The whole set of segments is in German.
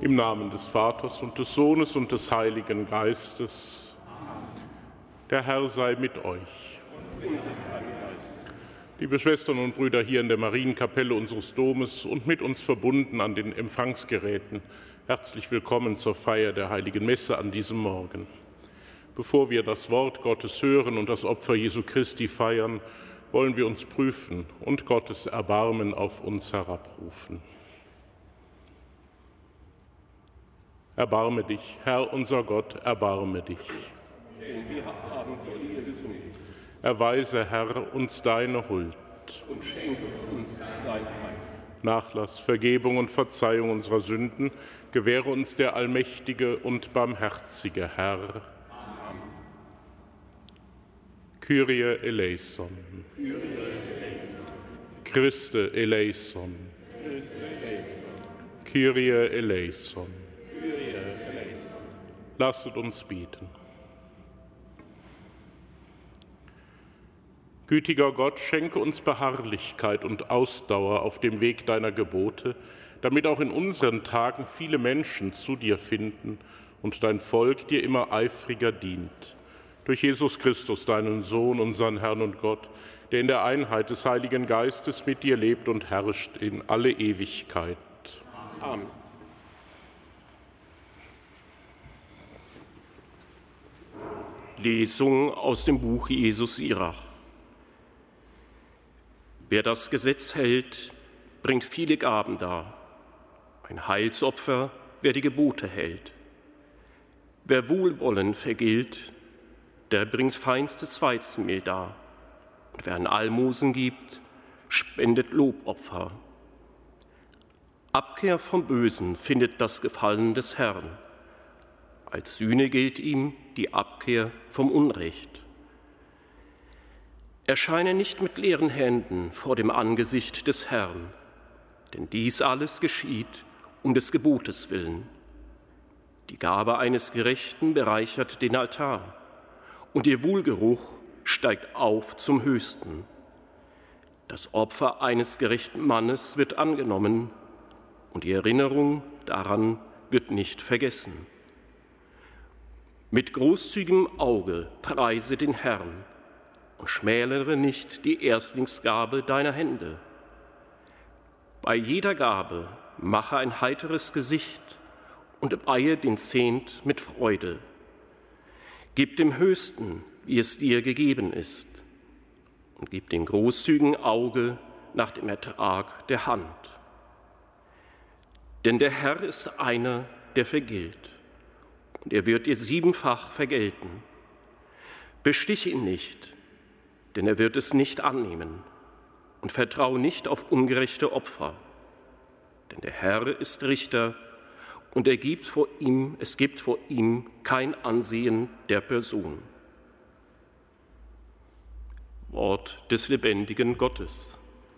Im Namen des Vaters und des Sohnes und des Heiligen Geistes. Der Herr sei mit euch. Liebe Schwestern und Brüder hier in der Marienkapelle unseres Domes und mit uns verbunden an den Empfangsgeräten, herzlich willkommen zur Feier der Heiligen Messe an diesem Morgen. Bevor wir das Wort Gottes hören und das Opfer Jesu Christi feiern, wollen wir uns prüfen und Gottes Erbarmen auf uns herabrufen. Erbarme dich, Herr unser Gott, erbarme dich. Denn wir haben vor dir gesündigt. Erweise, Herr, uns deine Huld. Und schenke uns dein Heil. Nachlass, Vergebung und Verzeihung unserer Sünden gewähre uns der allmächtige und barmherzige Herr. Amen. Kyrie eleison. Kyrie eleison. Christe eleison. Christe eleison. Kyrie eleison. Kyrie eleison. Lasset uns beten. Gütiger Gott, schenke uns Beharrlichkeit und Ausdauer auf dem Weg deiner Gebote, damit auch in unseren Tagen viele Menschen zu dir finden und dein Volk dir immer eifriger dient. Durch Jesus Christus, deinen Sohn, unseren Herrn und Gott, der in der Einheit des Heiligen Geistes mit dir lebt und herrscht in alle Ewigkeit. Amen. Lesung aus dem Buch Jesus Sirach. Wer das Gesetz hält, bringt viele Gaben dar. Ein Heilsopfer, wer die Gebote hält. Wer Wohlwollen vergilt, der bringt feinstes Weizenmehl dar. Und wer ein Almosen gibt, spendet Lobopfer. Abkehr vom Bösen findet das Gefallen des Herrn. Als Sühne gilt ihm die Abkehr vom Unrecht. Erscheine nicht mit leeren Händen vor dem Angesicht des Herrn, denn dies alles geschieht um des Gebotes willen. Die Gabe eines Gerechten bereichert den Altar, und ihr Wohlgeruch steigt auf zum Höchsten. Das Opfer eines gerechten Mannes wird angenommen, und die Erinnerung daran wird nicht vergessen. Mit großzügigem Auge preise den Herrn und schmälere nicht die Erstlingsgabe deiner Hände. Bei jeder Gabe mache ein heiteres Gesicht und weihe den Zehnt mit Freude. Gib dem Höchsten, wie es dir gegeben ist, und gib dem großzügigen Auge nach dem Ertrag der Hand. Denn der Herr ist einer, der vergilt, und er wird dir siebenfach vergelten. Bestich ihn nicht, denn er wird es nicht annehmen, und vertraue nicht auf ungerechte Opfer. Denn der Herr ist Richter, und es gibt vor ihm kein Ansehen der Person. Wort des lebendigen Gottes.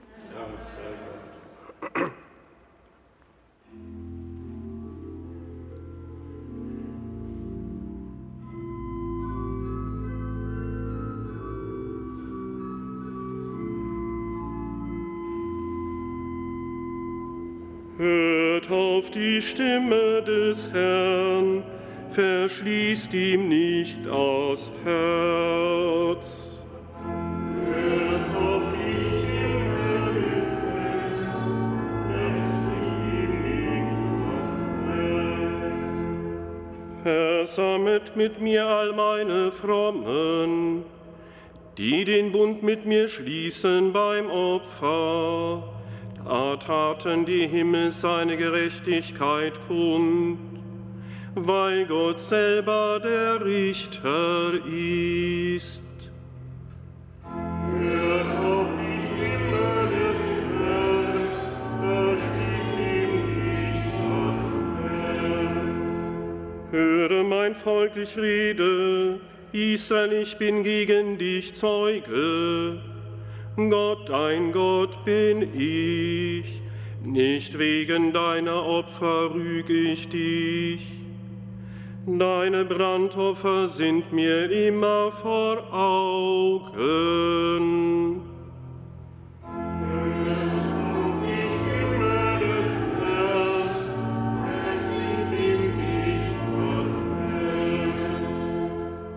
Hört auf die Stimme des Herrn, verschließt ihm nicht das Herz. Hört auf die Stimme des Herrn, verschließt ihm nicht das Herz. Versammelt mit mir all meine Frommen, die den Bund mit mir schließen beim Opfer. Da taten die Himmel seine Gerechtigkeit kund, weil Gott selber der Richter ist. Hört auf die Stimme des Herrn, verschließt ihm nicht das Herz. Höre, mein Volk, ich rede, Israel, ich bin gegen dich Zeuge. Gott, dein Gott bin ich, nicht wegen deiner Opfer rüge ich dich. Deine Brandopfer sind mir immer vor Augen. Hört auf die Stimme des Herrn, verschließt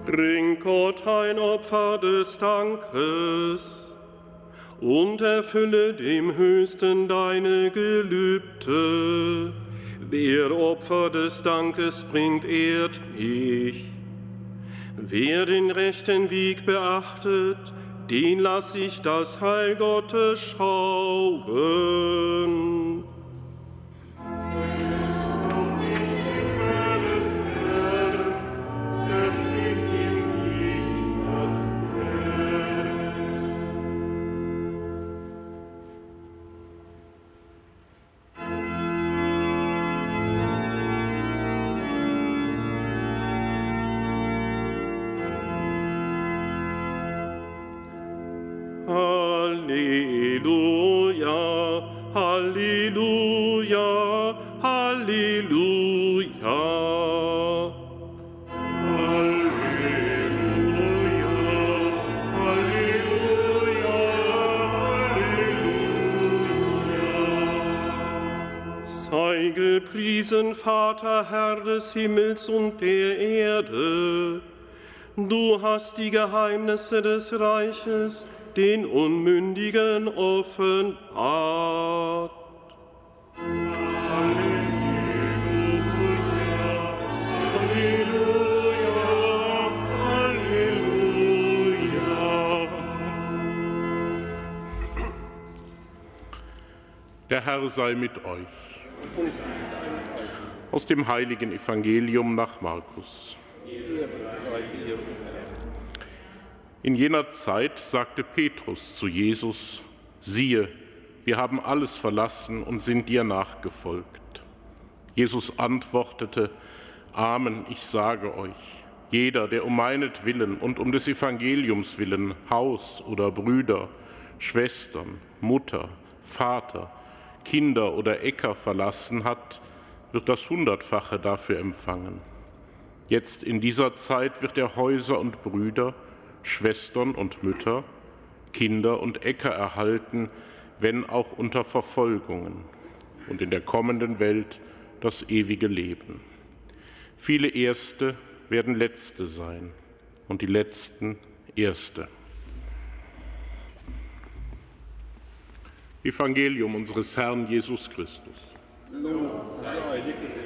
Bring Gott ein Opfer des Dankes und erfülle dem Höchsten deine Gelübde. Wer Opfer des Dankes bringt, ehrt mich. Wer den rechten Weg beachtet, den lass ich das Heil Gottes schauen. Halleluja, Halleluja, Halleluja. Halleluja, Halleluja, Halleluja. Sei gepriesen, Vater, Herr des Himmels und der Erde. Du hast die Geheimnisse des Reiches den Unmündigen offenbart. Halleluja, Halleluja, Halleluja. Der Herr sei mit euch. Aus dem heiligen Evangelium nach Markus. In jener Zeit sagte Petrus zu Jesus: Siehe, wir haben alles verlassen und sind dir nachgefolgt. Jesus antwortete: Amen, ich sage euch, jeder, der um meinetwillen und um des Evangeliums willen Haus oder Brüder, Schwestern, Mutter, Vater, Kinder oder Äcker verlassen hat, wird das Hundertfache dafür empfangen. Jetzt in dieser Zeit wird er Häuser und Brüder, Schwestern und Mütter, Kinder und Äcker erhalten, wenn auch unter Verfolgungen, und in der kommenden Welt das ewige Leben. Viele Erste werden Letzte sein und die Letzten Erste. Evangelium unseres Herrn Jesus Christus. Lob sei dir Christus.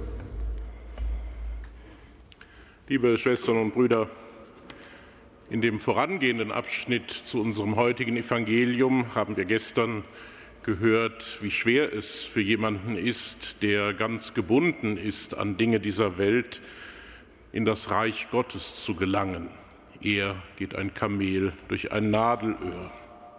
Liebe Schwestern und Brüder, in dem vorangehenden Abschnitt zu unserem heutigen Evangelium haben wir gestern gehört, wie schwer es für jemanden ist, der ganz gebunden ist an Dinge dieser Welt, in das Reich Gottes zu gelangen. Eher geht ein Kamel durch ein Nadelöhr.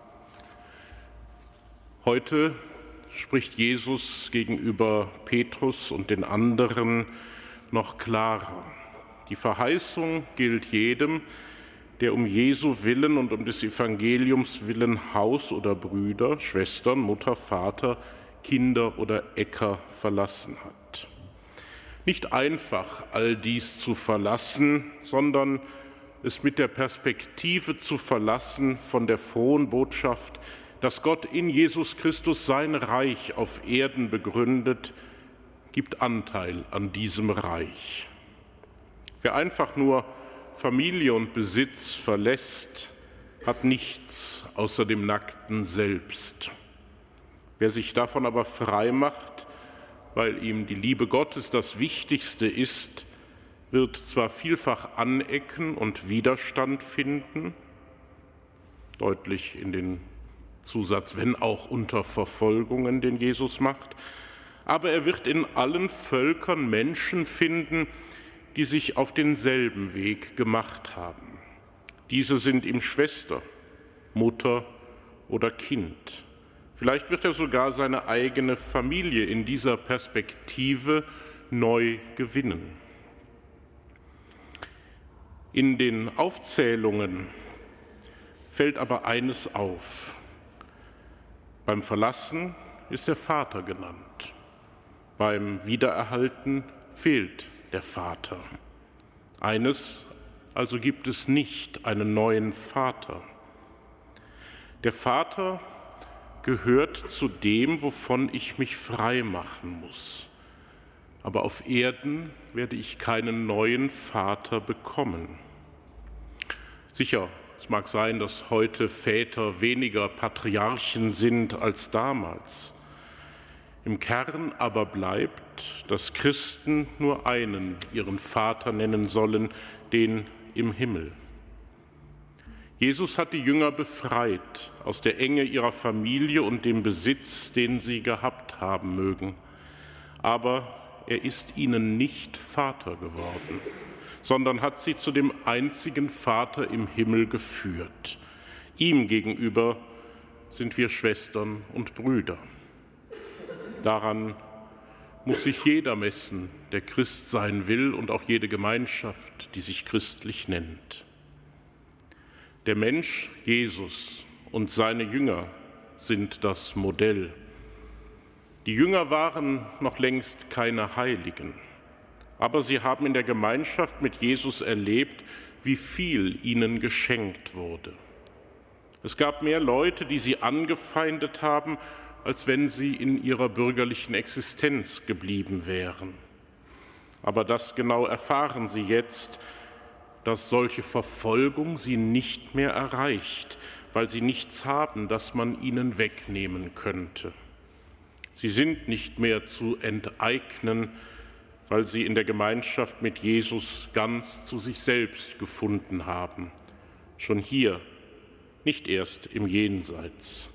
Heute spricht Jesus gegenüber Petrus und den anderen noch klarer. Die Verheißung gilt jedem, der um Jesu willen und um des Evangeliums willen Haus oder Brüder, Schwestern, Mutter, Vater, Kinder oder Äcker verlassen hat. Nicht einfach, all dies zu verlassen, sondern es mit der Perspektive zu verlassen von der frohen Botschaft, dass Gott in Jesus Christus sein Reich auf Erden begründet, gibt Anteil an diesem Reich. Wer einfach nur Familie und Besitz verlässt, hat nichts außer dem nackten Selbst. Wer sich davon aber frei macht, weil ihm die Liebe Gottes das Wichtigste ist, wird zwar vielfach anecken und Widerstand finden, deutlich in den Zusatz, wenn auch unter Verfolgungen, den Jesus macht, aber er wird in allen Völkern Menschen finden, die sich auf denselben Weg gemacht haben. Diese sind ihm Schwester, Mutter oder Kind. Vielleicht wird er sogar seine eigene Familie in dieser Perspektive neu gewinnen. In den Aufzählungen fällt aber eines auf. Beim Verlassen ist der Vater genannt. Beim Wiedererhalten fehlt der Vater. Eines also gibt es nicht, einen neuen Vater. Der Vater gehört zu dem, wovon ich mich frei machen muss. Aber auf Erden werde ich keinen neuen Vater bekommen. Sicher, es mag sein, dass heute Väter weniger Patriarchen sind als damals. Im Kern aber bleibt, dass Christen nur einen, ihren Vater nennen sollen, den im Himmel. Jesus hat die Jünger befreit aus der Enge ihrer Familie und dem Besitz, den sie gehabt haben mögen. Aber er ist ihnen nicht Vater geworden, sondern hat sie zu dem einzigen Vater im Himmel geführt. Ihm gegenüber sind wir Schwestern und Brüder. Daran muss sich jeder messen, der Christ sein will, und auch jede Gemeinschaft, die sich christlich nennt. Der Mensch Jesus und seine Jünger sind das Modell. Die Jünger waren noch längst keine Heiligen, aber sie haben in der Gemeinschaft mit Jesus erlebt, wie viel ihnen geschenkt wurde. Es gab mehr Leute, die sie angefeindet haben, als wenn sie in ihrer bürgerlichen Existenz geblieben wären. Aber das genau erfahren sie jetzt, dass solche Verfolgung sie nicht mehr erreicht, weil sie nichts haben, das man ihnen wegnehmen könnte. Sie sind nicht mehr zu enteignen, weil sie in der Gemeinschaft mit Jesus ganz zu sich selbst gefunden haben. Schon hier, nicht erst im Jenseits.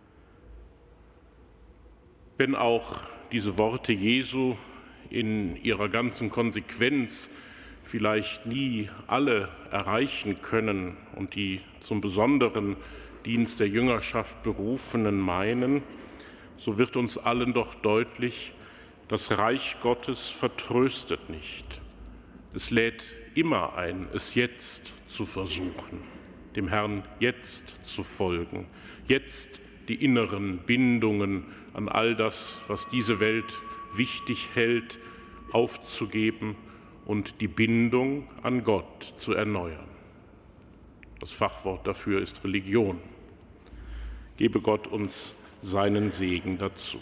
Wenn auch diese Worte Jesu in ihrer ganzen Konsequenz vielleicht nie alle erreichen können und die zum besonderen Dienst der Jüngerschaft Berufenen meinen, so wird uns allen doch deutlich, das Reich Gottes vertröstet nicht. Es lädt immer ein, es jetzt zu versuchen, dem Herrn jetzt zu folgen, jetzt die inneren Bindungen an all das, was diese Welt wichtig hält, aufzugeben und die Bindung an Gott zu erneuern. Das Fachwort dafür ist Religion. Gebe Gott uns seinen Segen dazu.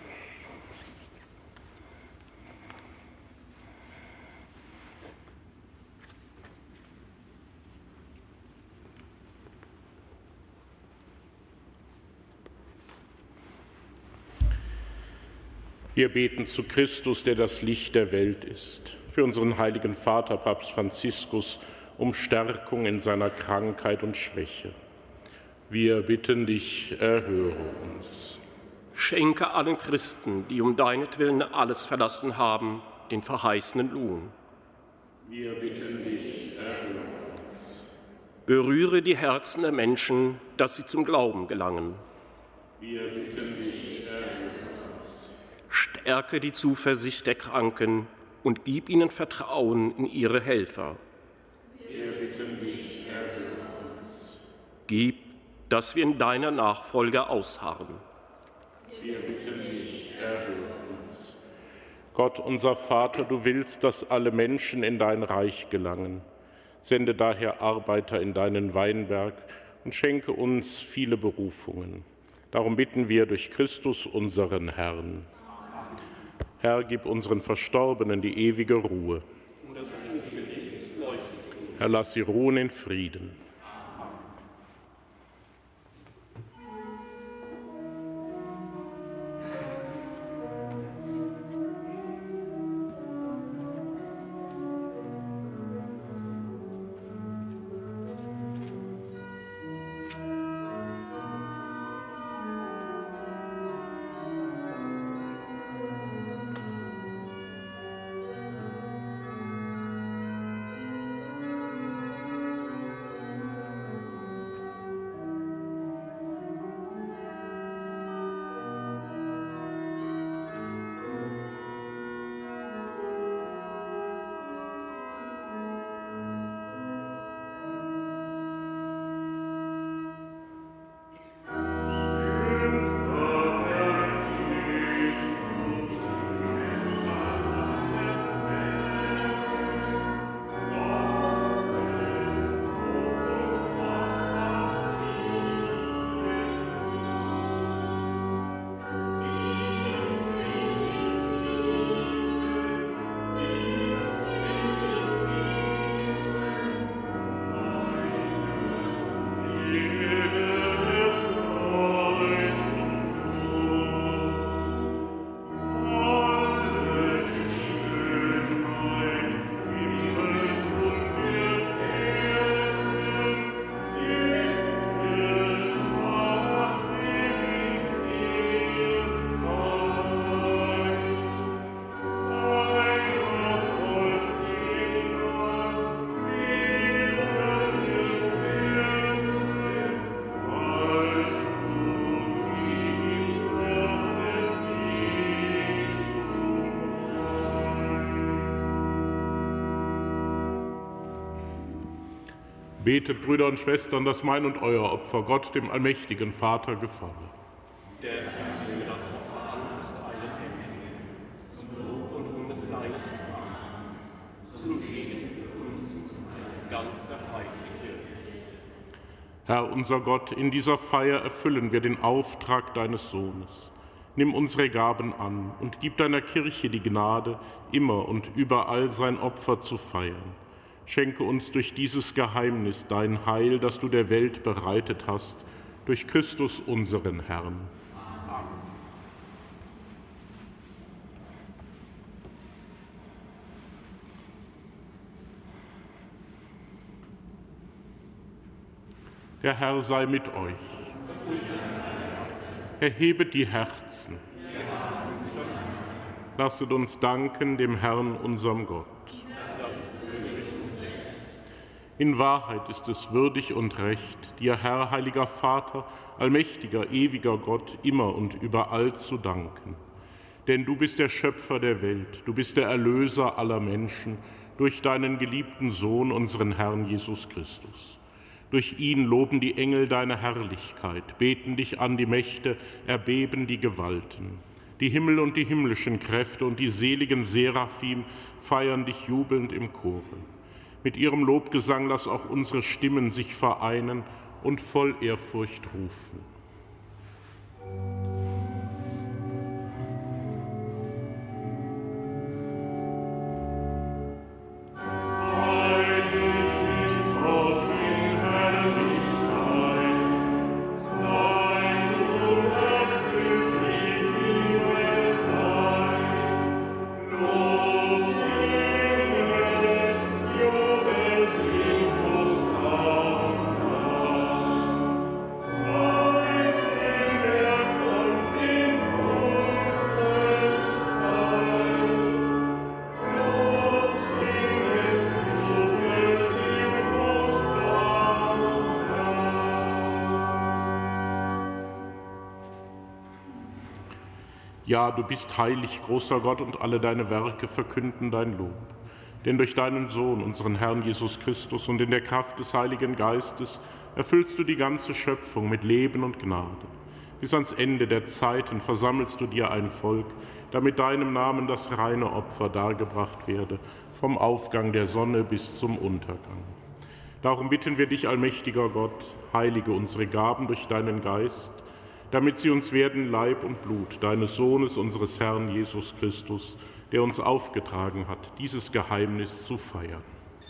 Wir beten zu Christus, der das Licht der Welt ist, für unseren heiligen Vater, Papst Franziskus, um Stärkung in seiner Krankheit und Schwäche. Wir bitten dich, erhöre uns. Schenke allen Christen, die um deinetwillen alles verlassen haben, den verheißenen Lohn. Wir bitten dich, erhöre uns. Berühre die Herzen der Menschen, dass sie zum Glauben gelangen. Wir bitten dich, erhöre uns. Stärke die Zuversicht der Kranken und gib ihnen Vertrauen in ihre Helfer. Wir bitten dich, erhöre uns. Gib, dass wir in deiner Nachfolge ausharren. Wir bitten dich, erhöre uns. Gott, unser Vater, du willst, dass alle Menschen in dein Reich gelangen. Sende daher Arbeiter in deinen Weinberg und schenke uns viele Berufungen. Darum bitten wir durch Christus, unseren Herrn. Herr, gib unseren Verstorbenen die ewige Ruhe. Herr, lass sie ruhen in Frieden. Betet, Brüder und Schwestern, dass mein und euer Opfer Gott, dem allmächtigen Vater, gefalle. Der Herr nehme das Opfer an aus allen Händen, zum Lob und Ruhm seines Namens, zum Segen für uns und seine ganze heilige. Herr unser Gott, in dieser Feier erfüllen wir den Auftrag deines Sohnes. Nimm unsere Gaben an und gib deiner Kirche die Gnade, immer und überall sein Opfer zu feiern. Schenke uns durch dieses Geheimnis dein Heil, das du der Welt bereitet hast, durch Christus unseren Herrn. Amen. Der Herr sei mit euch. Erhebet die Herzen. Lasset uns danken dem Herrn, unserem Gott. In Wahrheit ist es würdig und recht, dir, Herr, heiliger Vater, allmächtiger, ewiger Gott, immer und überall zu danken. Denn du bist der Schöpfer der Welt, du bist der Erlöser aller Menschen, durch deinen geliebten Sohn, unseren Herrn Jesus Christus. Durch ihn loben die Engel deine Herrlichkeit, beten dich an die Mächte, erbeben die Gewalten. Die Himmel und die himmlischen Kräfte und die seligen Seraphim feiern dich jubelnd im Chore. Mit ihrem Lobgesang lass auch unsere Stimmen sich vereinen und voll Ehrfurcht rufen. Ja, du bist heilig, großer Gott, und alle deine Werke verkünden dein Lob. Denn durch deinen Sohn, unseren Herrn Jesus Christus, und in der Kraft des Heiligen Geistes erfüllst du die ganze Schöpfung mit Leben und Gnade. Bis ans Ende der Zeiten versammelst du dir ein Volk, damit deinem Namen das reine Opfer dargebracht werde, vom Aufgang der Sonne bis zum Untergang. Darum bitten wir dich, allmächtiger Gott, heilige unsere Gaben durch deinen Geist, damit sie uns werden Leib und Blut deines Sohnes, unseres Herrn Jesus Christus, der uns aufgetragen hat, dieses Geheimnis zu feiern.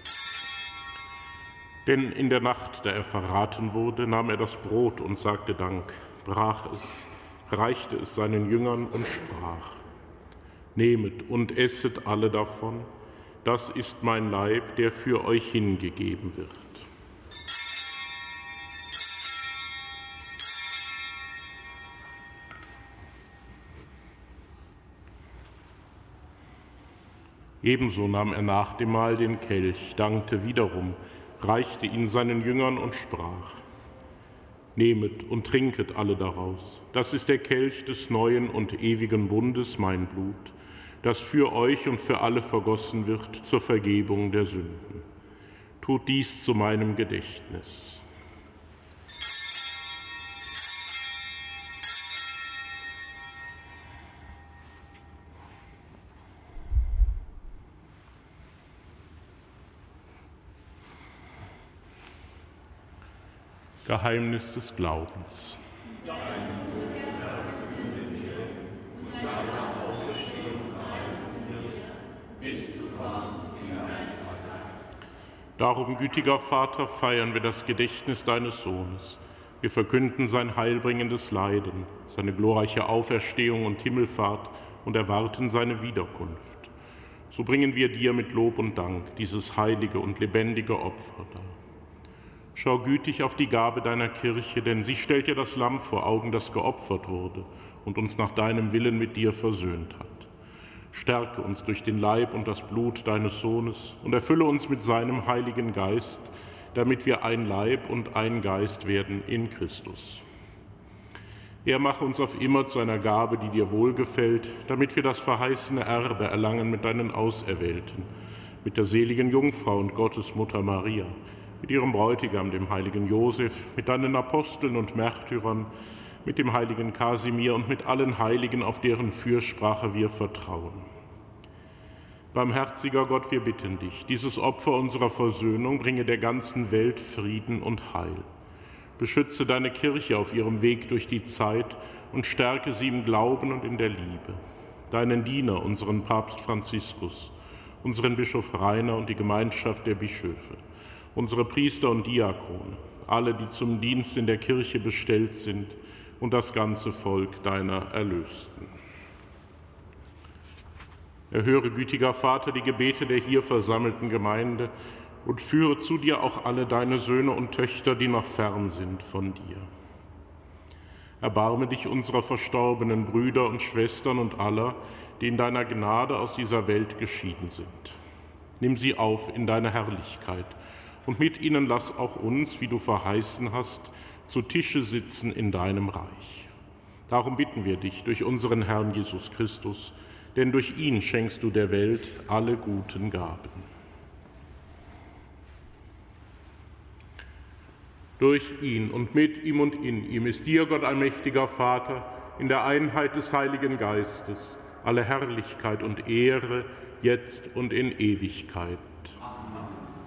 Denn in der Nacht, da er verraten wurde, nahm er das Brot und sagte Dank, brach es, reichte es seinen Jüngern und sprach: Nehmet und esset alle davon, das ist mein Leib, der für euch hingegeben wird. Ebenso nahm er nach dem Mahl den Kelch, dankte wiederum, reichte ihn seinen Jüngern und sprach: Nehmet und trinket alle daraus. Das ist der Kelch des neuen und ewigen Bundes, mein Blut, das für euch und für alle vergossen wird zur Vergebung der Sünden. Tut dies zu meinem Gedächtnis. Geheimnis des Glaubens. Darum, gütiger Vater, feiern wir das Gedächtnis deines Sohnes. Wir verkünden sein heilbringendes Leiden, seine glorreiche Auferstehung und Himmelfahrt und erwarten seine Wiederkunft. So bringen wir dir mit Lob und Dank dieses heilige und lebendige Opfer dar. Schau gütig auf die Gabe deiner Kirche, denn sie stellt dir das Lamm vor Augen, das geopfert wurde und uns nach deinem Willen mit dir versöhnt hat. Stärke uns durch den Leib und das Blut deines Sohnes und erfülle uns mit seinem Heiligen Geist, damit wir ein Leib und ein Geist werden in Christus. Er mache uns auf immer zu einer Gabe, die dir wohlgefällt, damit wir das verheißene Erbe erlangen mit deinen Auserwählten, mit der seligen Jungfrau und Gottesmutter Maria, mit ihrem Bräutigam, dem heiligen Josef, mit deinen Aposteln und Märtyrern, mit dem heiligen Kasimir und mit allen Heiligen, auf deren Fürsprache wir vertrauen. Barmherziger Gott, wir bitten dich, dieses Opfer unserer Versöhnung bringe der ganzen Welt Frieden und Heil. Beschütze deine Kirche auf ihrem Weg durch die Zeit und stärke sie im Glauben und in der Liebe. Deinen Diener, unseren Papst Franziskus, unseren Bischof Rainer und die Gemeinschaft der Bischöfe, unsere Priester und Diakone, alle, die zum Dienst in der Kirche bestellt sind, und das ganze Volk deiner Erlösten. Erhöre, gütiger Vater, die Gebete der hier versammelten Gemeinde und führe zu dir auch alle deine Söhne und Töchter, die noch fern sind von dir. Erbarme dich unserer verstorbenen Brüder und Schwestern und aller, die in deiner Gnade aus dieser Welt geschieden sind. Nimm sie auf in deine Herrlichkeit und mit ihnen lass auch uns, wie du verheißen hast, zu Tische sitzen in deinem Reich. Darum bitten wir dich durch unseren Herrn Jesus Christus, denn durch ihn schenkst du der Welt alle guten Gaben. Durch ihn und mit ihm und in ihm ist dir, Gott allmächtiger Vater, in der Einheit des Heiligen Geistes, alle Herrlichkeit und Ehre, jetzt und in Ewigkeit. Amen.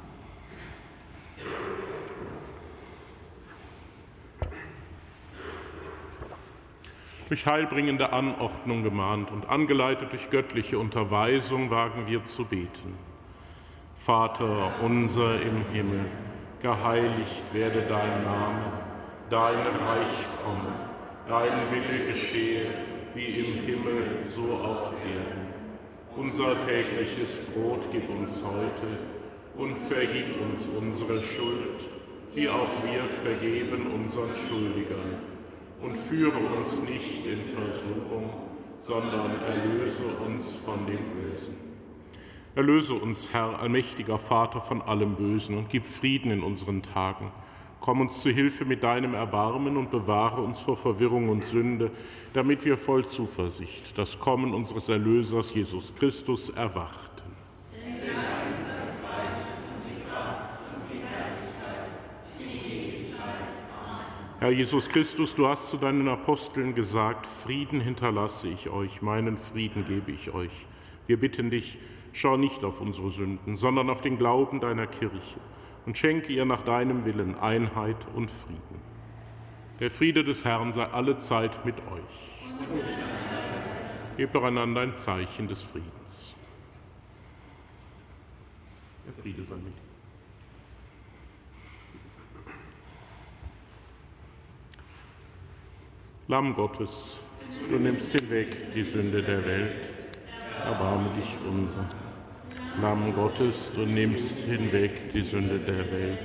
Durch heilbringende Anordnung gemahnt und angeleitet durch göttliche Unterweisung wagen wir zu beten. Vater unser im Himmel, geheiligt werde dein Name, dein Reich komme, dein Wille geschehe, wie im Himmel, so auf Erden. Unser tägliches Brot gib uns heute und vergib uns unsere Schuld, wie auch wir vergeben unseren Schuldigern. Und führe uns nicht in Versuchung, sondern erlöse uns von dem Bösen. Erlöse uns, Herr, allmächtiger Vater, von allem Bösen und gib Frieden in unseren Tagen. Komm uns zu Hilfe mit deinem Erbarmen und bewahre uns vor Verwirrung und Sünde, damit wir voll Zuversicht das Kommen unseres Erlösers Jesus Christus erwarten. Herr Jesus Christus, du hast zu deinen Aposteln gesagt, Frieden hinterlasse ich euch, meinen Frieden gebe ich euch. Wir bitten dich, schau nicht auf unsere Sünden, sondern auf den Glauben deiner Kirche und schenke ihr nach deinem Willen Einheit und Frieden. Der Friede des Herrn sei allezeit mit euch. Gebt doch einander ein Zeichen des Friedens. Der Friede sei mit euch. Lamm Gottes, du nimmst hinweg die Sünde der Welt, erbarme dich unser. Lamm Gottes, du nimmst hinweg die Sünde der Welt.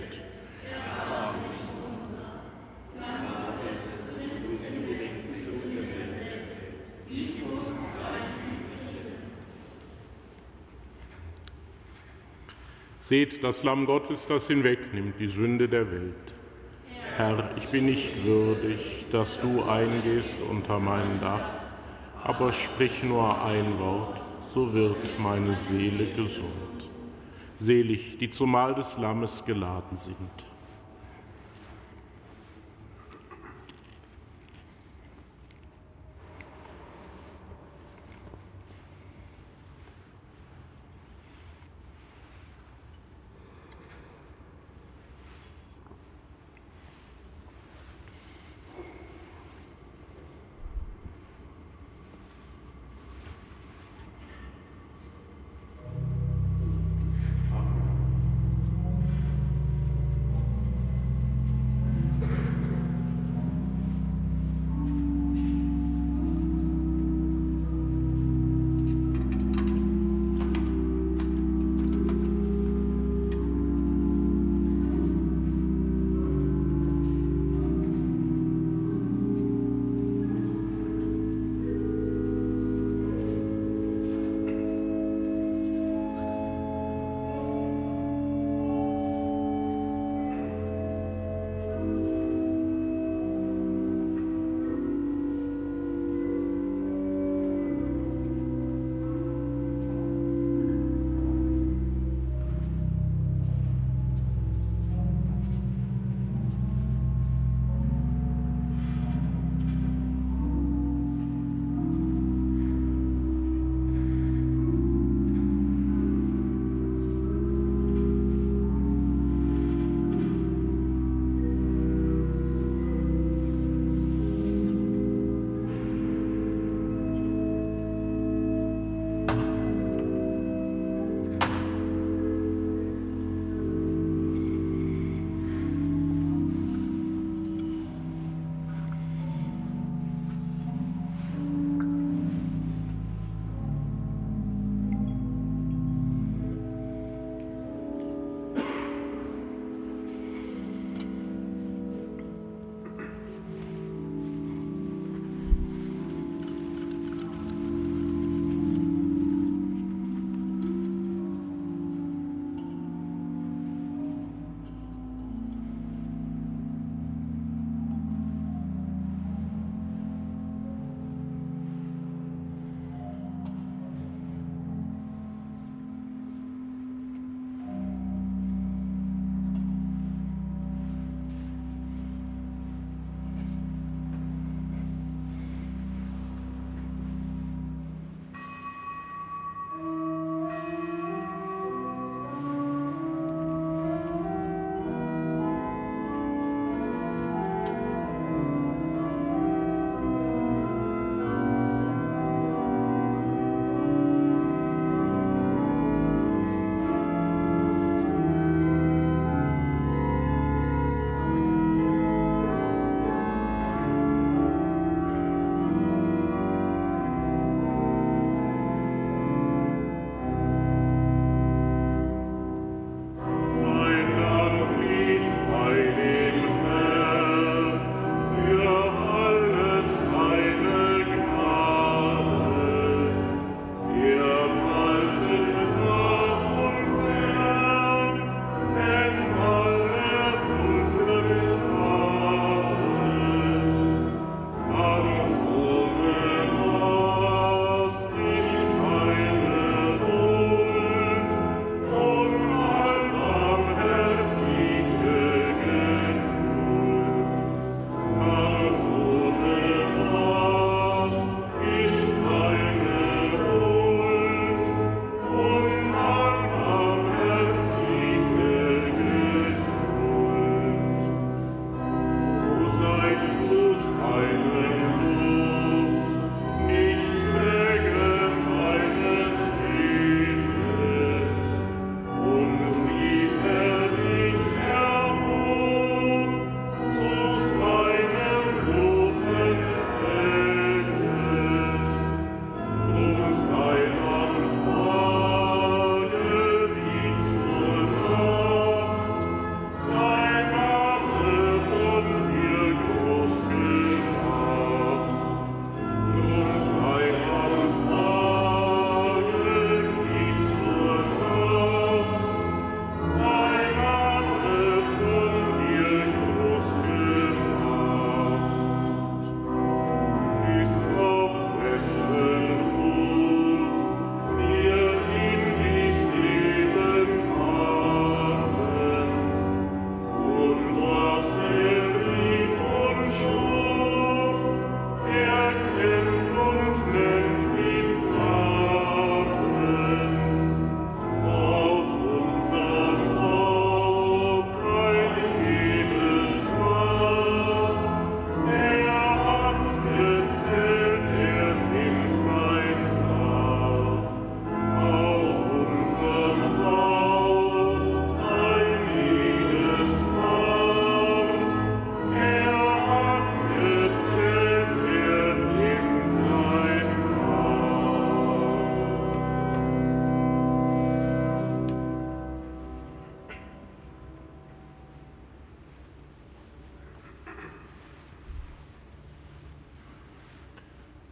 Seht das Lamm Gottes, das hinwegnimmt die Sünde der Welt. Herr, ich bin nicht würdig, dass du eingehst unter mein Dach, aber sprich nur ein Wort, so wird meine Seele gesund. Selig, die zum Mahl des Lammes geladen sind.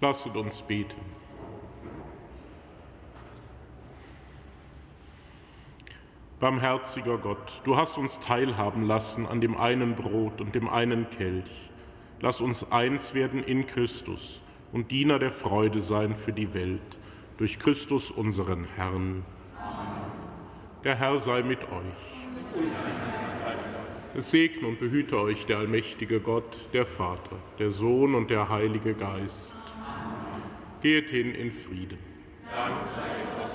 Lasset uns beten. Barmherziger Gott, du hast uns teilhaben lassen an dem einen Brot und dem einen Kelch. Lass uns eins werden in Christus und Diener der Freude sein für die Welt, durch Christus unseren Herrn. Amen. Der Herr sei mit euch. Es segne und behüte euch der allmächtige Gott, der Vater, der Sohn und der Heilige Geist. Amen. Geht hin in Frieden. Dank sei Gott.